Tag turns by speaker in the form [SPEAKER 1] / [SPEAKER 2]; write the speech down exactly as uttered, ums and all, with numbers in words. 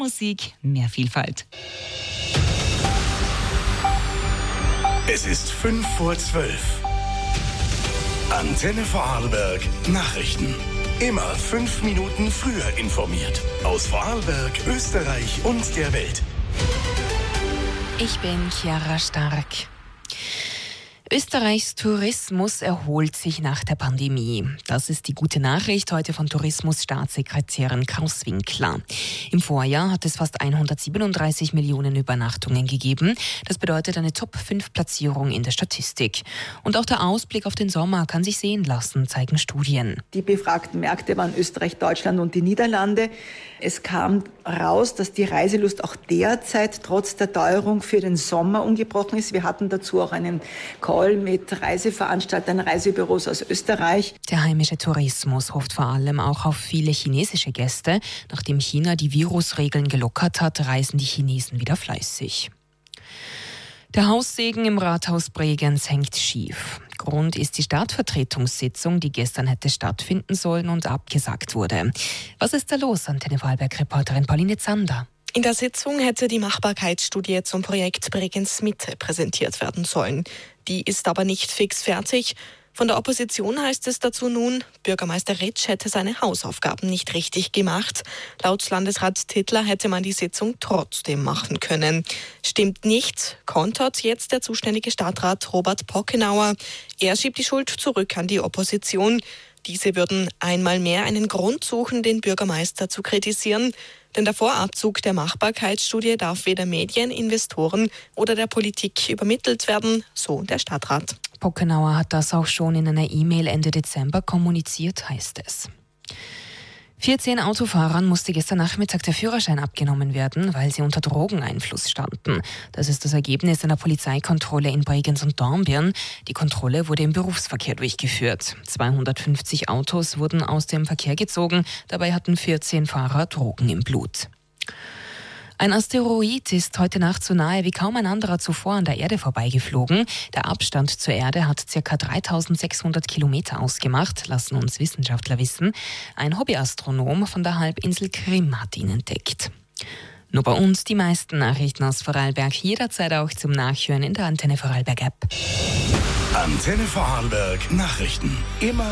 [SPEAKER 1] Musik, mehr Vielfalt.
[SPEAKER 2] Es ist fünf vor zwölf. Antenne Vorarlberg Nachrichten. Immer fünf Minuten früher informiert. Aus Vorarlberg, Österreich und der Welt.
[SPEAKER 3] Ich bin Chiara Stark. Österreichs Tourismus erholt sich nach der Pandemie. Das ist die gute Nachricht heute von Tourismusstaatssekretärin Kraus Winkler. Im Vorjahr hat es fast hundertsiebenunddreißig Millionen Übernachtungen gegeben. Das bedeutet eine Top fünf Platzierung in der Statistik. Und auch der Ausblick auf den Sommer kann sich sehen lassen, zeigen Studien.
[SPEAKER 4] Die befragten Märkte waren Österreich, Deutschland und die Niederlande. Es kam raus, dass die Reiselust auch derzeit trotz der Teuerung für den Sommer ungebrochen ist. Wir hatten dazu auch einen Call mit Reiseveranstaltern, Reisebüros aus Österreich.
[SPEAKER 3] Der heimische Tourismus hofft vor allem auch auf viele chinesische Gäste. Nachdem China die Virusregeln gelockert hat, reisen die Chinesen wieder fleißig. Der Haussegen im Rathaus Bregenz hängt schief. Grund ist die Stadtvertretungssitzung, die gestern hätte stattfinden sollen und abgesagt wurde. Was ist da los, Antenne Vorarlberg-Reporterin Pauline Zander?
[SPEAKER 5] In der Sitzung hätte die Machbarkeitsstudie zum Projekt Bregenz Mitte präsentiert werden sollen. Die ist aber nicht fix fertig. Von der Opposition heißt es dazu nun, Bürgermeister Ritsch hätte seine Hausaufgaben nicht richtig gemacht. Laut Landesrat Tittler hätte man die Sitzung trotzdem machen können. Stimmt nicht, kontert jetzt der zuständige Stadtrat Robert Pockenauer. Er schiebt die Schuld zurück an die Opposition. Diese würden einmal mehr einen Grund suchen, den Bürgermeister zu kritisieren. Denn der Vorabzug der Machbarkeitsstudie darf weder Medien, Investoren oder der Politik übermittelt werden, so der Stadtrat.
[SPEAKER 3] Pockenauer hat das auch schon in einer E-Mail Ende Dezember kommuniziert, heißt es. vierzehn Autofahrern musste gestern Nachmittag der Führerschein abgenommen werden, weil sie unter Drogeneinfluss standen. Das ist das Ergebnis einer Polizeikontrolle in Bregenz und Dornbirn. Die Kontrolle wurde im Berufsverkehr durchgeführt. zweihundertfünfzig Autos wurden aus dem Verkehr gezogen. Dabei hatten vierzehn Fahrer Drogen im Blut. Ein Asteroid ist heute Nacht so nahe wie kaum ein anderer zuvor an der Erde vorbeigeflogen. Der Abstand zur Erde hat ca. dreitausendsechshundert Kilometer ausgemacht, lassen uns Wissenschaftler wissen. Ein Hobbyastronom von der Halbinsel Krim hat ihn entdeckt. Nur bei uns die meisten Nachrichten aus Vorarlberg, jederzeit auch zum Nachhören in der Antenne Vorarlberg App.
[SPEAKER 2] Antenne Vorarlberg Nachrichten. Immer